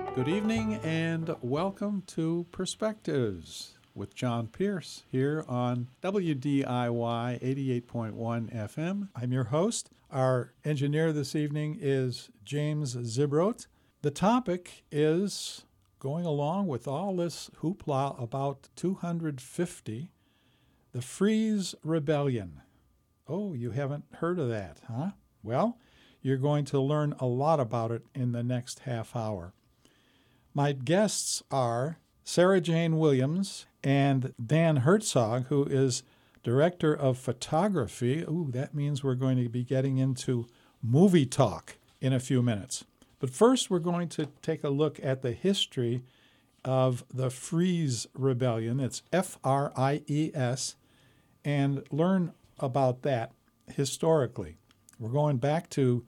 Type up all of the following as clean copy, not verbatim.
Good evening and welcome to Perspectives with John Pierce here on WDIY 88.1 FM. I'm your host. Our engineer this evening is James Zibroat. The topic is going along with all this hoopla about 250, the Freeze Rebellion. Oh, you haven't heard of that, huh? Well, you're going to learn a lot about it in the next half hour. My guests are Sarah Jane Williams and Dan Herzog, who is Director of Photography. Ooh, that means we're going to be getting into movie talk in a few minutes. But first, we're going to take a look at the history of the Freeze Rebellion. It's F-R-I-E-S, and learn about that historically. We're going back to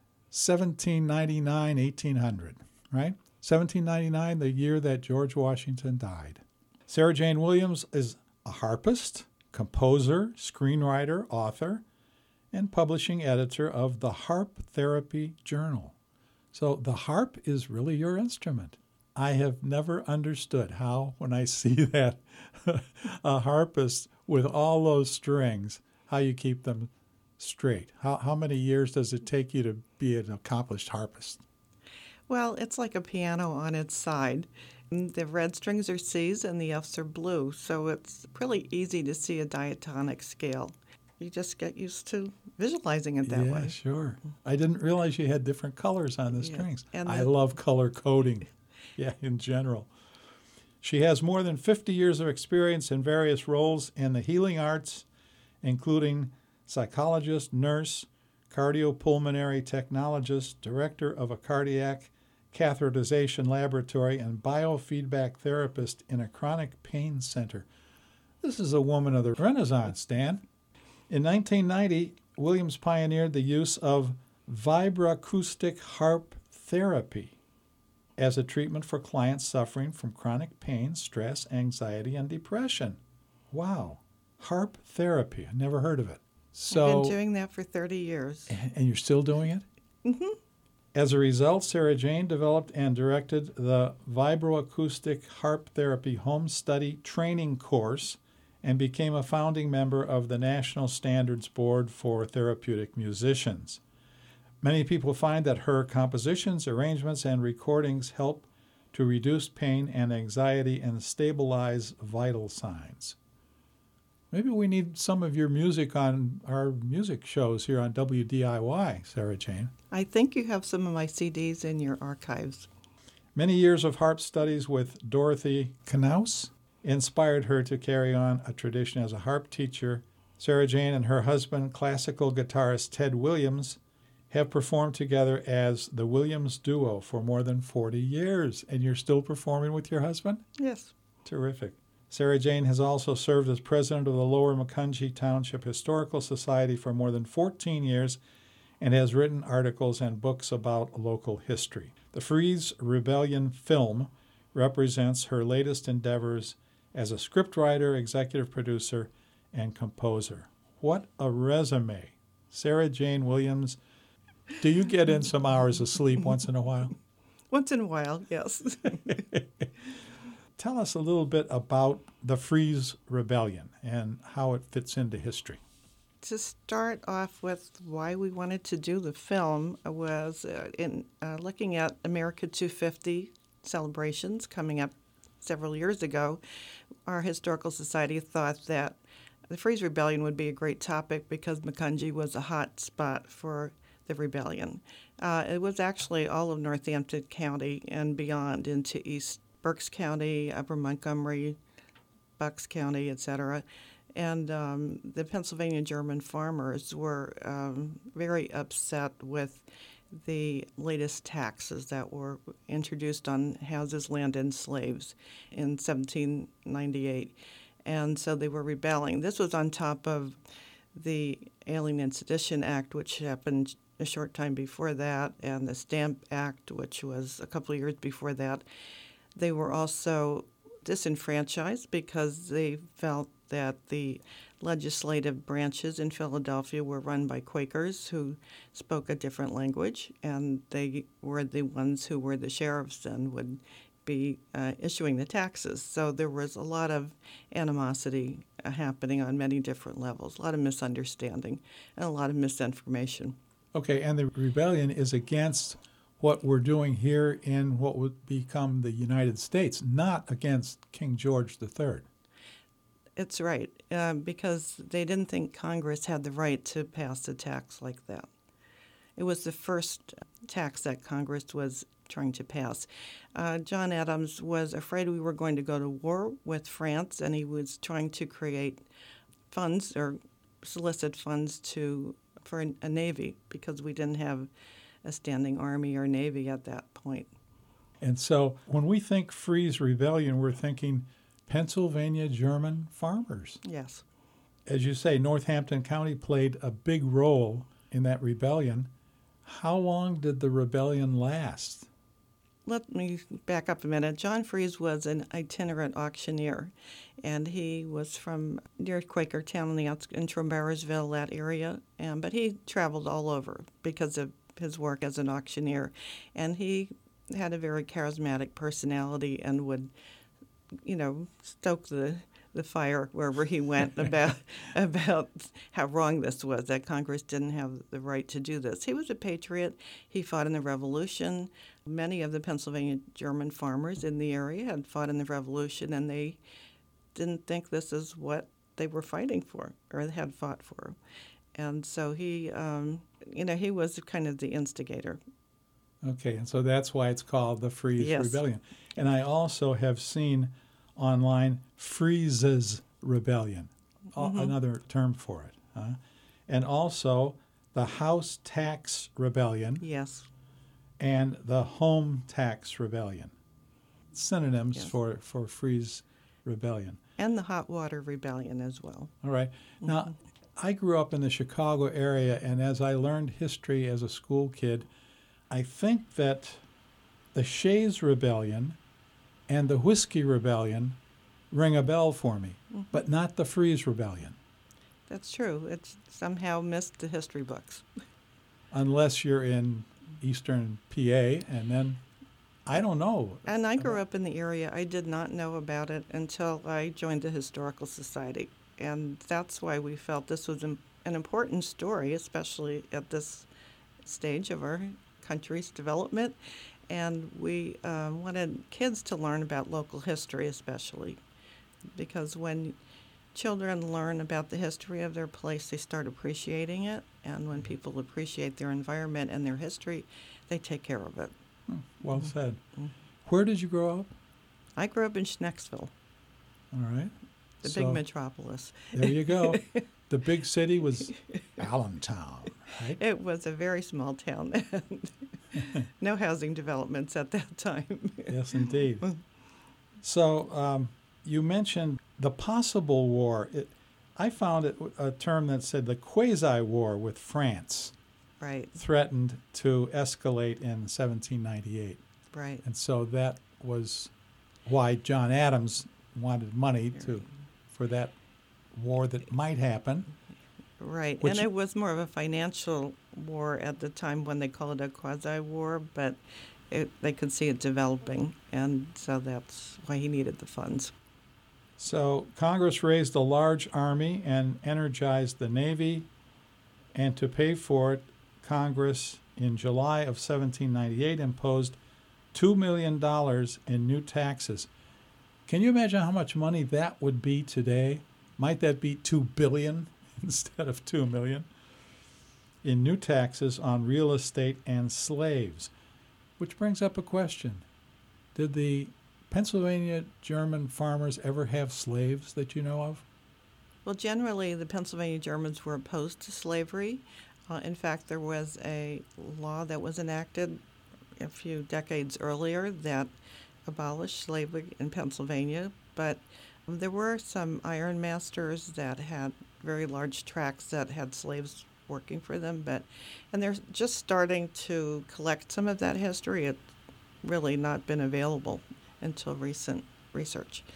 1799, 1800, right? 1799, the year that George Washington died. Sarah Jane Williams is a harpist, composer, screenwriter, author, and publishing editor of the Harp Therapy Journal. So the harp is really your instrument. I have never understood how, when I see that, a harpist with all those strings, how you keep them straight. How many years does it take you to be an accomplished harpist? Well, it's like a piano on its side. The red strings are C's and the F's are blue, so it's really easy to see a diatonic scale. You just get used to visualizing it that way. Yeah, sure. I didn't realize you had different colors on the strings. And I love color coding, in general. She has more than 50 years of experience in various roles in the healing arts, including psychologist, nurse, cardiopulmonary technologist, director of a cardiac catheterization laboratory, and biofeedback therapist in a chronic pain center. This is a woman of the Renaissance, Dan. In 1990, Williams pioneered the use of vibroacoustic harp therapy as a treatment for clients suffering from chronic pain, stress, anxiety, and depression. Wow. Harp therapy. I never heard of it. So, I've been doing that for 30 years. And you're still doing it? Mm-hmm. As a result, Sarah Jane developed and directed the Vibroacoustic Harp Therapy Home Study Training Course and became a founding member of the National Standards Board for Therapeutic Musicians. Many people find that her compositions, arrangements, and recordings help to reduce pain and anxiety and stabilize vital signs. Maybe we need some of your music on our music shows here on WDIY, Sarah Jane. I think you have some of my CDs in your archives. Many years of harp studies with Dorothy Knaus inspired her to carry on a tradition as a harp teacher. Sarah Jane and her husband, classical guitarist Ted Williams, have performed together as the Williams Duo for more than 40 years. And you're still performing with your husband? Yes. Terrific. Sarah Jane has also served as president of the Lower Macungie Township Historical Society for more than 14 years and has written articles and books about local history. The Freeze Rebellion film represents her latest endeavors as a scriptwriter, executive producer, and composer. What a resume. Sarah Jane Williams, do you get in some hours of sleep once in a while? Once in a while, yes. Tell us a little bit about the Freeze Rebellion and how it fits into history. To start off with, why we wanted to do the film was in looking at America 250 celebrations coming up several years ago. Our historical society thought that the Freeze Rebellion would be a great topic because Macungie was a hot spot for the rebellion. It was actually all of Northampton County and beyond into East Berks County, Upper Montgomery, Bucks County, etc. And the Pennsylvania German farmers were very upset with the latest taxes that were introduced on houses, land, and slaves in 1798. And so they were rebelling. This was on top of the Alien and Sedition Act, which happened a short time before that, and the Stamp Act, which was a couple of years before that. They were also disenfranchised because they felt that the legislative branches in Philadelphia were run by Quakers who spoke a different language, and they were the ones who were the sheriffs and would be issuing the taxes. So there was a lot of animosity happening on many different levels, a lot of misunderstanding, and a lot of misinformation. Okay, and the rebellion is against what we're doing here in what would become the United States, not against King George III. It's right, because they didn't think Congress had the right to pass a tax like that. It was the first tax that Congress was trying to pass. John Adams was afraid we were going to go to war with France, and he was trying to create funds or solicit funds for a navy because we didn't have a standing army or navy at that point. And so when we think Freeze Rebellion, we're thinking Pennsylvania German farmers. Yes. As you say, Northampton County played a big role in that rebellion. How long did the rebellion last? Let me back up a minute. John Freeze was an itinerant auctioneer, and he was from near Quakertown in Trombersville, that area. But he traveled all over because of his work as an auctioneer, and he had a very charismatic personality and would, stoke the fire wherever he went about how wrong this was, that Congress didn't have the right to do this. He was a patriot. He fought in the Revolution. Many of the Pennsylvania German farmers in the area had fought in the Revolution, and they didn't think this is what they were fighting for or had fought for. And so he was kind of the instigator. Okay, and so that's why it's called the Freeze Yes. Rebellion. And I also have seen online Freeze's Rebellion, another term for it. And also the House Tax Rebellion Yes. and the Home Tax Rebellion. Synonyms Yes. for Freeze Rebellion. And the Hot Water Rebellion as well. All right. Now, I grew up in the Chicago area, and as I learned history as a school kid, I think that the Shays Rebellion and the Whiskey Rebellion ring a bell for me, but not the Freeze Rebellion, That's true. It's somehow missed the history books. unless you're in eastern PA, and then I don't know. And I grew up in the area. I did not know about it until I joined the Historical Society. And that's why we felt this was an important story, especially at this stage of our country's development. And we wanted kids to learn about local history, especially, because when children learn about the history of their place, they start appreciating it. And when people appreciate their environment and their history, they take care of it. Well said. Where did you grow up? I grew up in Schnecksville, All right. the So, big metropolis. there you go. The big city was Allentown, right? It was a very small town. No housing developments at that time. Yes, indeed. So you mentioned the possible war. I found it a term that said the quasi-war with France Right, threatened to escalate in 1798. right. And so that was why John Adams wanted money for that war that might happen. Right, Which- and it was more of a financial war at the time when they call it a quasi-war, but they could see it developing, and so that's why he needed the funds. So Congress raised a large army and energized the Navy, and to pay for it, Congress in July of 1798 imposed $2 million in new taxes. Can you imagine how much money that would be today? Might that be $2 billion instead of $2 million? In new taxes on real estate and slaves. Which brings up a question. Did the Pennsylvania German farmers ever have slaves that you know of? Well, generally, the Pennsylvania Germans were opposed to slavery. In fact, there was a law that was enacted a few decades earlier that abolished slavery in Pennsylvania, but there were some iron masters that had very large tracts that had slaves working for them, and they're just starting to collect some of that history. It's really not been available until recent research.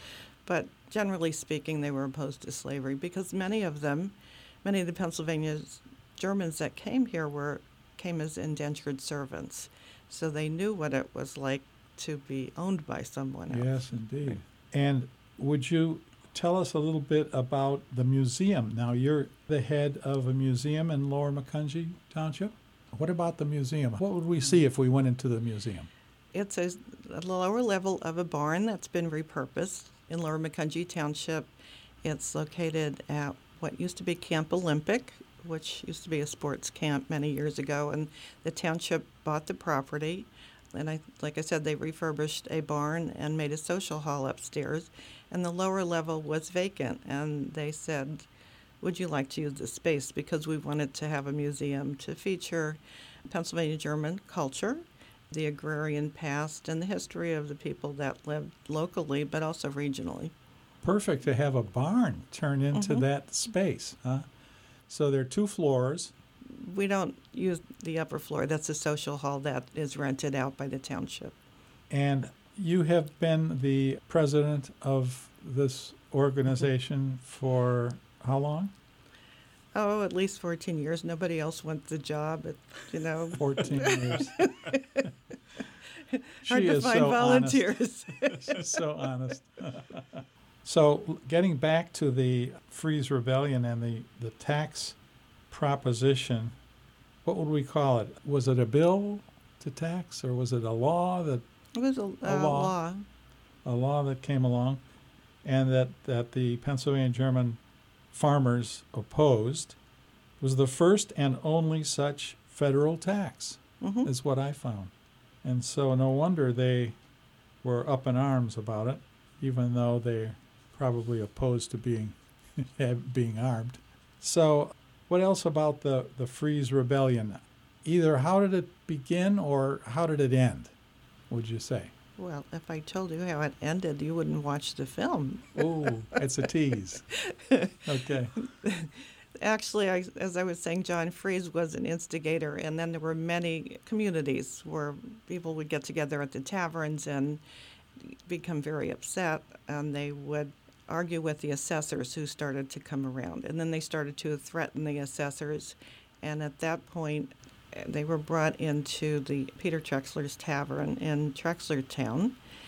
But generally speaking, they were opposed to slavery because many of the Pennsylvania Germans that came here came as indentured servants. So they knew what it was like to be owned by someone else. Yes, indeed. And would you tell us a little bit about the museum? Now, you're the head of a museum in Lower Macungie Township. What about the museum? What would we see if we went into the museum? It's a lower level of a barn that's been repurposed in Lower Macungie Township. It's located at what used to be Camp Olympic, which used to be a sports camp many years ago, and the township bought the property. And like I said, they refurbished a barn and made a social hall upstairs, and the lower level was vacant. And they said, would you like to use the space? Because we wanted to have a museum to feature Pennsylvania German culture, the agrarian past, and the history of the people that lived locally, but also regionally. Perfect to have a barn turn into that space, huh? So there are 2 floors. We don't use the upper floor. That's a social hall that is rented out by the township. And you have been the president of this organization for how long? Oh, at least 14 years. Nobody else wants the job. 14 years. Hard to find volunteers. She's so honest. So getting back to the Freeze Rebellion and the tax proposition, what would we call it? Was it a bill to tax, or was it a law that? It was a law. A law that came along, and that the Pennsylvania German farmers opposed. It was the first and only such federal tax, is what I found. And so no wonder they were up in arms about it, even though they're probably opposed to being armed. So what else about the Freeze Rebellion? Either how did it begin or how did it end, would you say? Well, if I told you how it ended, you wouldn't watch the film. Oh, it's a tease. Okay. Actually, as I was saying, John Freeze was an instigator, and then there were many communities where people would get together at the taverns and become very upset, and they would argue with the assessors who started to come around. And then they started to threaten the assessors, and at that point, they were brought into the Peter Trexler's Tavern in Trexlertown,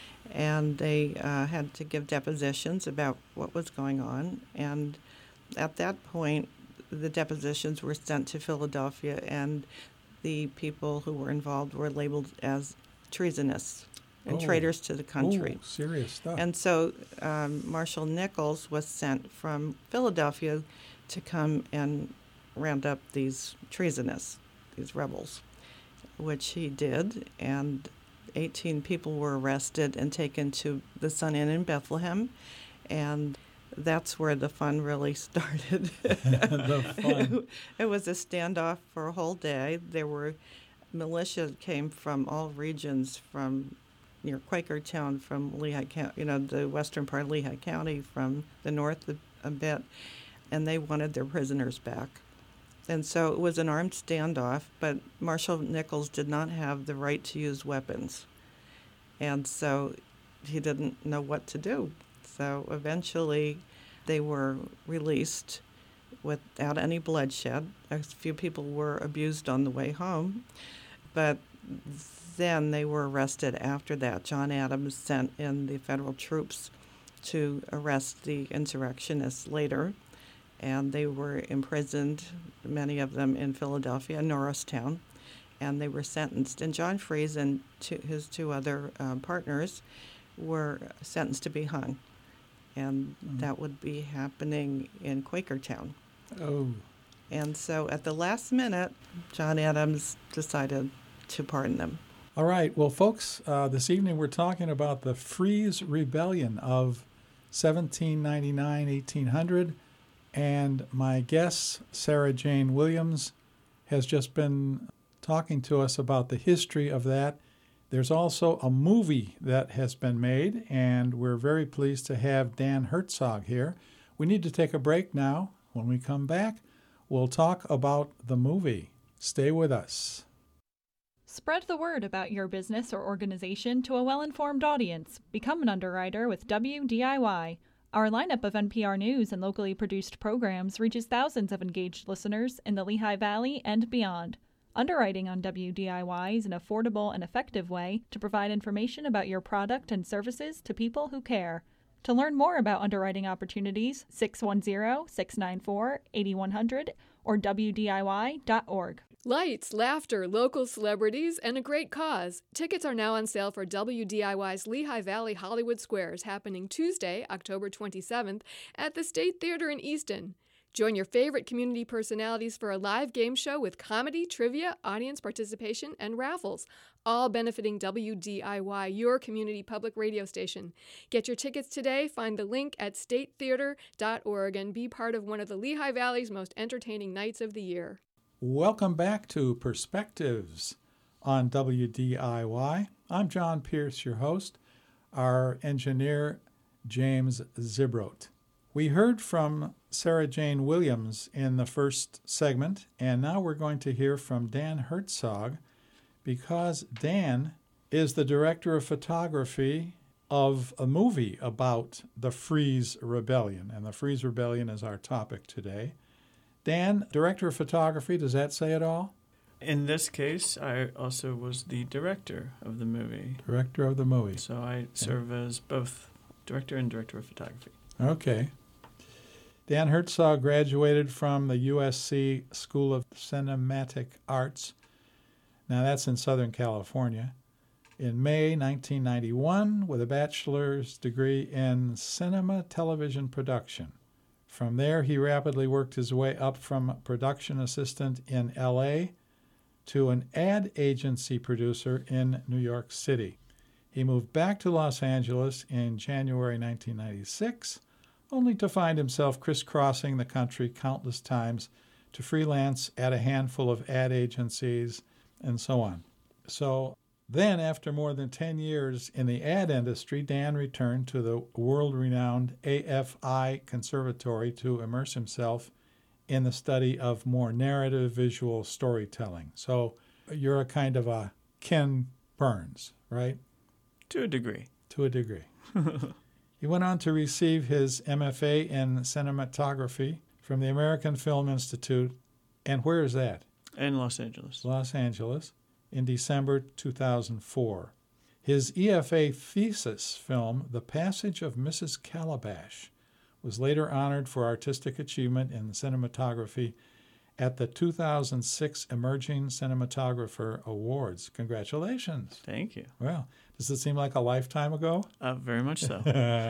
and they had to give depositions about what was going on. And at that point, the depositions were sent to Philadelphia, and the people who were involved were labeled as treasonous and traitors to the country. Oh, serious stuff. And so Marshall Nichols was sent from Philadelphia to come and round up these treasonous, these rebels, which he did, and 18 people were arrested and taken to the Sun Inn in Bethlehem, and that's where the fun really started. The fun. It was a standoff for a whole day. There were militia came from all regions, from near Quakertown, from Lehigh County, the western part of Lehigh County, from the north a bit, and they wanted their prisoners back. And so it was an armed standoff, but Marshall Nichols did not have the right to use weapons. And so he didn't know what to do. So eventually they were released without any bloodshed. A few people were abused on the way home, but then they were arrested after that. John Adams sent in the federal troops to arrest the insurrectionists later, and they were imprisoned, many of them in Philadelphia, Norristown, and they were sentenced. And John Freeze and his 2 other partners were sentenced to be hung, and that would be happening in Quakertown. Oh. And so at the last minute, John Adams decided to pardon them. All right. Well, folks, this evening we're talking about the Freeze Rebellion of 1799-1800. And my guest, Sarah Jane Williams, has just been talking to us about the history of that. There's also a movie that has been made, and we're very pleased to have Dan Herzog here. We need to take a break now. When we come back, we'll talk about the movie. Stay with us. Spread the word about your business or organization to a well-informed audience. Become an underwriter with WDIY. Our lineup of NPR News and locally produced programs reaches thousands of engaged listeners in the Lehigh Valley and beyond. Underwriting on WDIY is an affordable and effective way to provide information about your product and services to people who care. To learn more about underwriting opportunities, 610-694-8100 or WDIY.org. Lights, laughter, local celebrities, and a great cause. Tickets are now on sale for WDIY's Lehigh Valley Hollywood Squares happening Tuesday, October 27th at the State Theater in Easton. Join your favorite community personalities for a live game show with comedy, trivia, audience participation, and raffles, all benefiting WDIY, your community public radio station. Get your tickets today. Find the link at statetheater.org and be part of one of the Lehigh Valley's most entertaining nights of the year. Welcome back to Perspectives on WDIY. I'm John Pierce, your host, our engineer, James Zibrote. We heard from Sarah Jane Williams in the first segment, and now we're going to hear from Dan Herzog because Dan is the director of photography of a movie about the Freeze Rebellion, and the Freeze Rebellion is our topic today. Dan, director of photography, does that say it all? In this case, I also was the director of the movie. Director of the movie. So I serve as both director and director of photography. Okay. Dan Herzog graduated from the USC School of Cinematic Arts. Now that's in Southern California. In May 1991 with a bachelor's degree in cinema television production. From there, he rapidly worked his way up from production assistant in L.A. to an ad agency producer in New York City. He moved back to Los Angeles in January 1996, only to find himself crisscrossing the country countless times to freelance at a handful of ad agencies and so on. So then, after more than 10 years in the ad industry, Dan returned to the world-renowned AFI Conservatory to immerse himself in the study of more narrative visual storytelling. So you're a kind of a Ken Burns, right? To a degree. To a degree. He went on to receive his MFA in cinematography from the American Film Institute. And where is that? In Los Angeles. Los Angeles. In December 2004. His EFA thesis film, The Passage of Mrs. Calabash, was later honored for artistic achievement in cinematography at the 2006 Emerging Cinematographer Awards. Congratulations. Thank you. Well, does it seem like a lifetime ago? Very much so.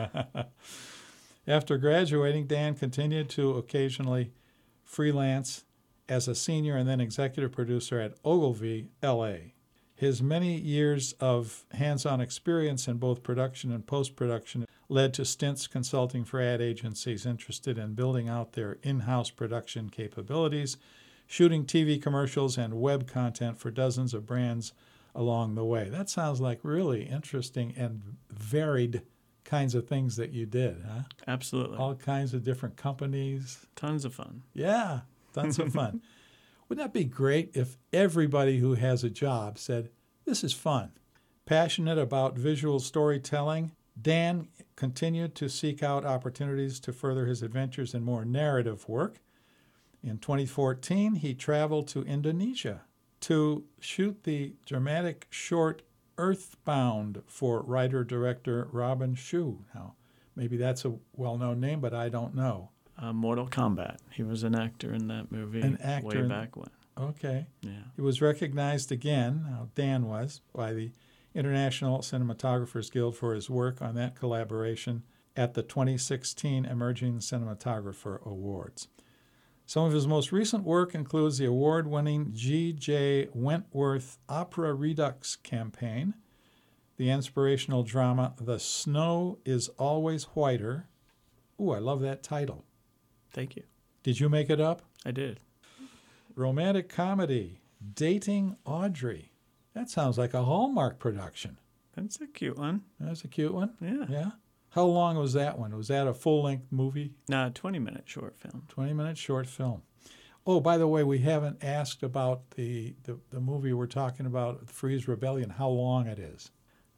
After graduating, Dan continued to occasionally freelance as a senior and then executive producer at Ogilvy, L.A. His many years of hands-on experience in both production and post-production led to stints consulting for ad agencies interested in building out their in-house production capabilities, shooting TV commercials and web content for dozens of brands along the way. That sounds like really interesting and varied kinds of things that you did, huh? Absolutely. All kinds of different companies. Tons of fun. Yeah. Tons of fun. Wouldn't that be great if everybody who has a job said, this is fun? Passionate about visual storytelling, Dan continued to seek out opportunities to further his adventures in more narrative work. In 2014, he traveled to Indonesia to shoot the dramatic short Earthbound for writer-director Robin Shou. Now, maybe that's a well-known name, but I don't know. Mortal Kombat. He was an actor in that movie way back when. Okay. Yeah. He was recognized again, Dan was, by the International Cinematographers Guild for his work on that collaboration at the 2016 Emerging Cinematographer Awards. Some of his most recent work includes the award-winning G.J. Wentworth Opera Redux campaign, the inspirational drama The Snow is Always Whiter. Ooh, I love that title. Thank you. Did you make it up? I did. Romantic comedy, Dating Audrey. That sounds like a Hallmark production. That's a cute one. That's a cute one? Yeah. Yeah? How long was that one? Was that a full-length movie? 20-minute short film. 20-minute short film. Oh, by the way, we haven't asked about the movie we're talking about, Freeze Rebellion, how long it is.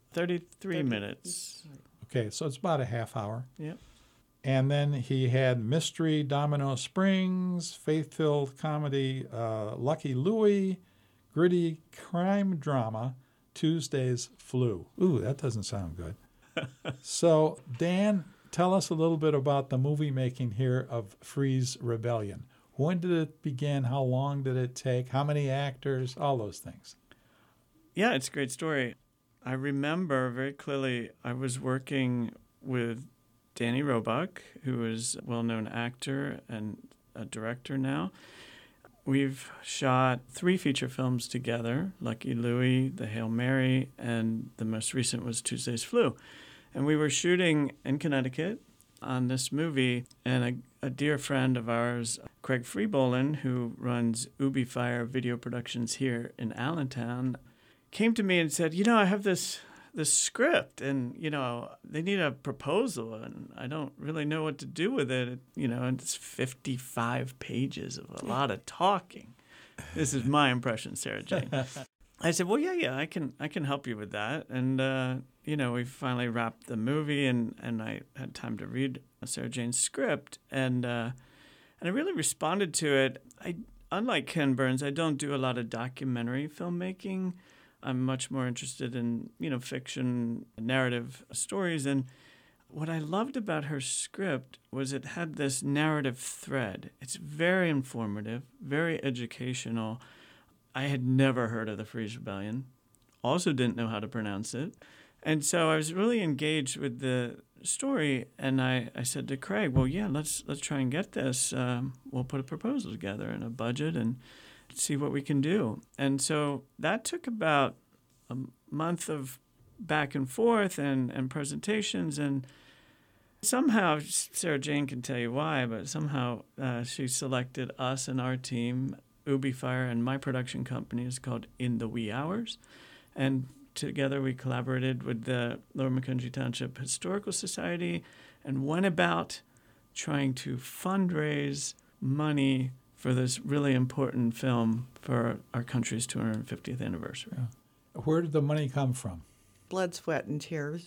33 minutes. Okay, so it's about a half hour. Yep. And then he had Mystery, Domino Springs, faith-filled comedy, Lucky Louie, gritty crime drama, Tuesday's Flu. Ooh, that doesn't sound good. So, Dan, tell us a little bit about the movie making here of Freeze Rebellion. When did it begin? How long did it take? How many actors? All those things. Yeah, it's a great story. I remember very clearly I was working with Danny Roebuck, who is a well-known actor and a director now. We've shot 3 feature films together, Lucky Louie, The Hail Mary, and the most recent was Tuesday's Flu. And we were shooting in Connecticut on this movie, and a dear friend of ours, Craig Freebolin, who runs Ubi Fire Video Productions here in Allentown, came to me and said, I have this script, and, they need a proposal, and I don't really know what to do with it, and it's 55 pages of a lot of talking. This is my impression, Sarah Jane. I said, well, yeah, I can help you with that. And, we finally wrapped the movie, and I had time to read Sarah Jane's script, and I really responded to it. Unlike Ken Burns, I don't do a lot of documentary filmmaking. I'm much more interested in, fiction, narrative stories. And what I loved about her script was it had this narrative thread. It's very informative, very educational. I had never heard of the Freeze Rebellion, also didn't know how to pronounce it. And so I was really engaged with the story, and I said to Craig, well, yeah, let's try and get this. We'll put a proposal together and a budget and see what we can do. And so that took about a month of back and forth and presentations, and somehow, Sarah Jane can tell you why, but somehow she selected us and our team, Ubi Fire, and my production company is called In the Wee Hours. And together we collaborated with the Lower Macungie Township Historical Society and went about trying to fundraise money for this really important film for our country's 250th anniversary. Yeah. Where did the money come from? Blood, sweat, and tears.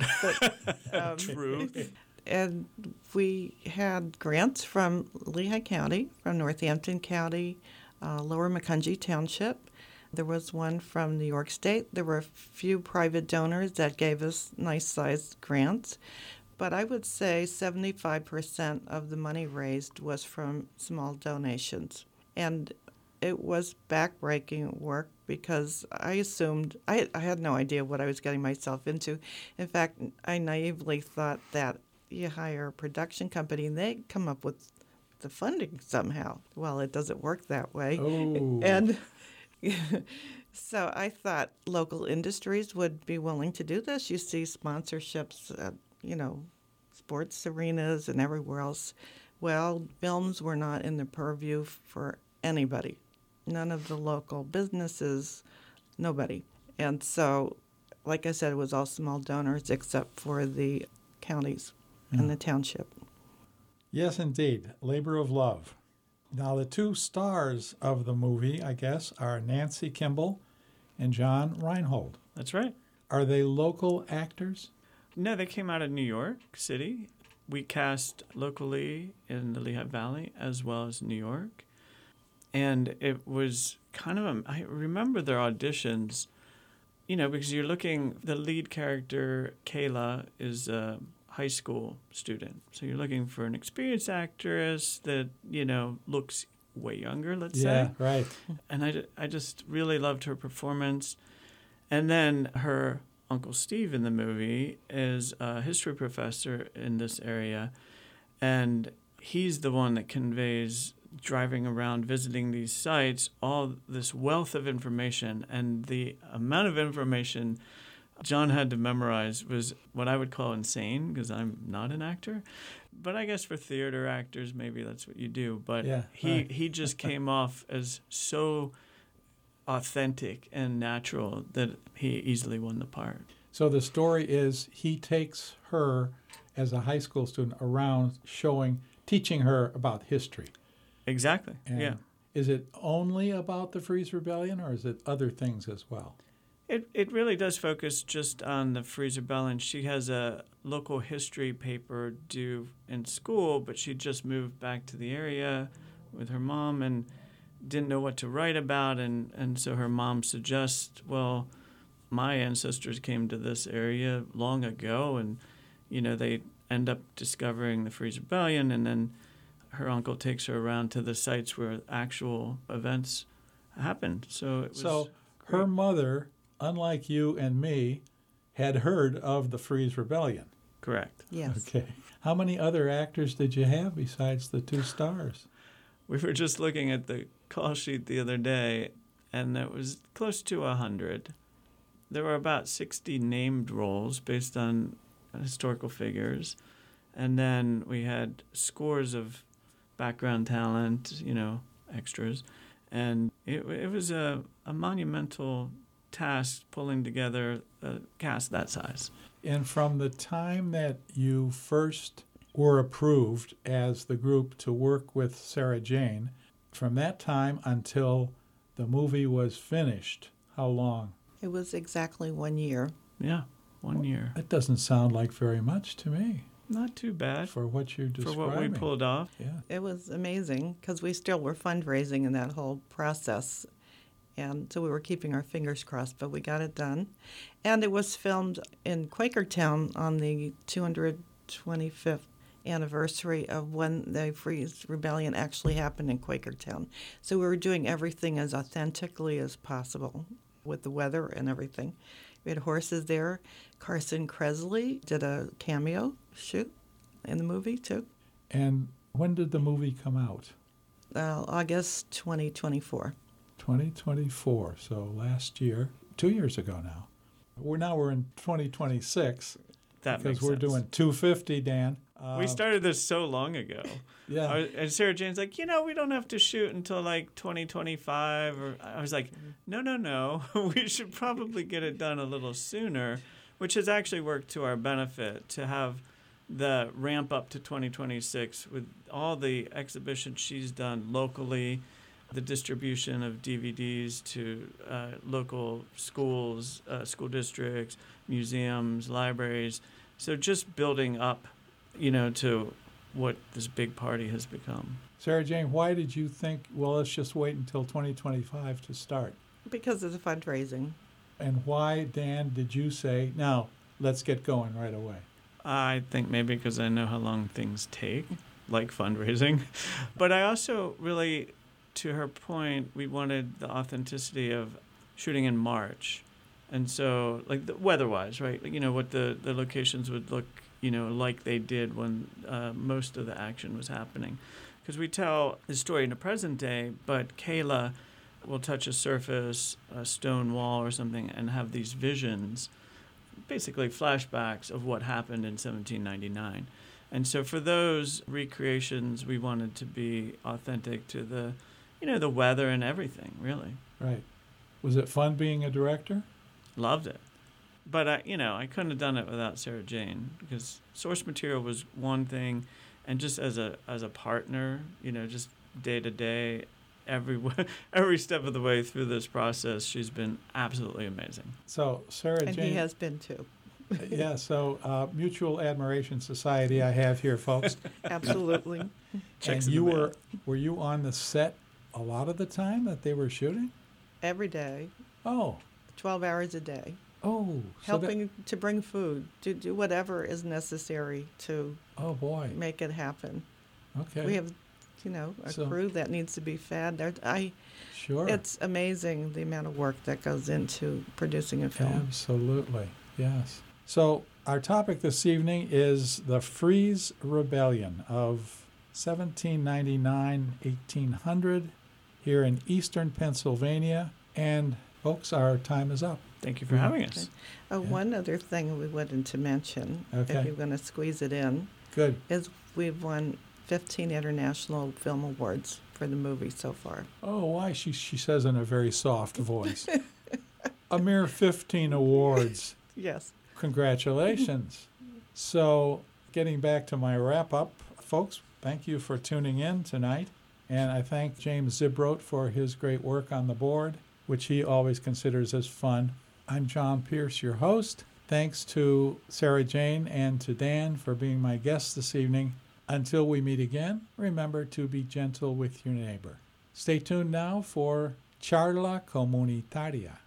But, Truth. And we had grants from Lehigh County, from Northampton County, Lower Macungie Township. There was one from New York State. There were a few private donors that gave us nice-sized grants. But I would say 75% of the money raised was from small donations. And it was backbreaking work because I assumed, I had no idea what I was getting myself into. In fact, I naively thought that you hire a production company and they come up with the funding somehow. Well, it doesn't work that way. Oh. And so I thought local industries would be willing to do this. You see sponsorships at, sports arenas and everywhere else. Well, films were not in the purview for anybody. None of the local businesses, nobody. And so, like I said, it was all small donors except for the counties and the township. Yes, indeed. Labor of love. Now, the 2 stars of the movie, I guess, are Nancy Kimball and John Reinhold. That's right. Are they local actors? No, they came out of New York City. We cast locally in the Lehigh Valley as well as New York. And it was kind of, I remember their auditions, because you're looking, the lead character, Kayla, is a high school student. So you're looking for an experienced actress that, looks way younger, let's say. Yeah, right. And I just really loved her performance. And then her Uncle Steve in the movie is a history professor in this area. And he's the one that conveys, driving around, visiting these sites, all this wealth of information. And the amount of information John had to memorize was what I would call insane, because I'm not an actor. But I guess for theater actors, maybe that's what you do. But yeah, he just came off as so authentic and natural that he easily won the part. So the story is he takes her as a high school student around teaching her about history. Exactly, And yeah. Is it only about the Freeze Rebellion, or is it other things as well? It really does focus just on the Freeze Rebellion. She has a local history paper due in school, but she just moved back to the area with her mom and didn't know what to write about. And so her mom suggests, well, my ancestors came to this area long ago, and, they end up discovering the Freeze Rebellion, and then her uncle takes her around to the sites where actual events happened. So it was her mother, unlike you and me, had heard of the Freeze Rebellion. Correct. Yes. Okay. How many other actors did you have besides the two stars? We were just looking at the call sheet the other day, and it was close to 100. There were about 60 named roles based on historical figures. And then we had scores of background talent, extras. And it was a monumental task pulling together a cast that size. And from the time that you first were approved as the group to work with Sarah Jane, from that time until the movie was finished, how long? It was exactly 1 year. Yeah, 1 year. That doesn't sound like very much to me. Not too bad For what you're describing. for what we pulled off. Yeah. It was amazing because we still were fundraising in that whole process. And so we were keeping our fingers crossed, but we got it done. And it was filmed in Quakertown on the 225th anniversary of when the Freeze Rebellion actually happened in Quakertown. So we were doing everything as authentically as possible with the weather and everything. We had horses there. Carson Kressley did a cameo shoot in the movie, too. And when did the movie come out? August 2024. 2024, so last year, 2 years ago now. We're in 2026 That because makes we're sense. doing 250, Dan. We started this so long ago. Yeah. And Sarah Jane's like, we don't have to shoot until like 2025. Or I was like, no. We should probably get it done a little sooner, which has actually worked to our benefit to have the ramp up to 2026 with all the exhibitions she's done locally, the distribution of DVDs to local schools, school districts, museums, libraries. So just building up, to what this big party has become. Sarah Jane, why did you think, well, let's just wait until 2025 to start? Because of the fundraising. And why, Dan, did you say, now, let's get going right away? I think maybe because I know how long things take, like fundraising. But I also really, to her point, we wanted the authenticity of shooting in March. And so, like, weather-wise, right? What the locations would look, like they did when most of the action was happening. Because we tell the story in the present day, but Kayla will touch a surface, a stone wall or something, and have these visions, basically flashbacks of what happened in 1799. And so for those recreations, we wanted to be authentic to the, the weather and everything, really. Right. Was it fun being a director? Loved it. But I couldn't have done it without Sarah Jane, because source material was one thing, and just as a partner, just day to day, every step of the way through this process, she's been absolutely amazing. So Sarah And Jane, he has been too. yeah. So Mutual Admiration Society, I have here, folks. Absolutely. Checks And in the you mail. were you on the set a lot of the time that they were shooting? Every day, Oh, 12 hours a day. so Helping to bring food, to do whatever is necessary to oh boy. make it happen. Okay. We have, a So- crew that needs to be fed. Sure. It's amazing the amount of work that goes into producing a film. Absolutely, yes. So our topic this evening is the Freeze Rebellion of 1799-1800 here in eastern Pennsylvania. And folks, our time is up. Thank you for having us. Oh, Yeah. one other thing we wanted to mention, Okay. if you're going to squeeze it in, Good. is we've won 15 international film awards for the movie so far. Oh, why? She says in a very soft voice. A mere 15 awards. Yes. Congratulations. So, getting back to my wrap up, folks, thank you for tuning in tonight. And I thank James Zibroat for his great work on the board, which he always considers as fun. I'm John Pierce, your host. Thanks to Sarah Jane and to Dan for being my guests this evening. Until we meet again, remember to be gentle with your neighbor. Stay tuned now for Charla Comunitaria.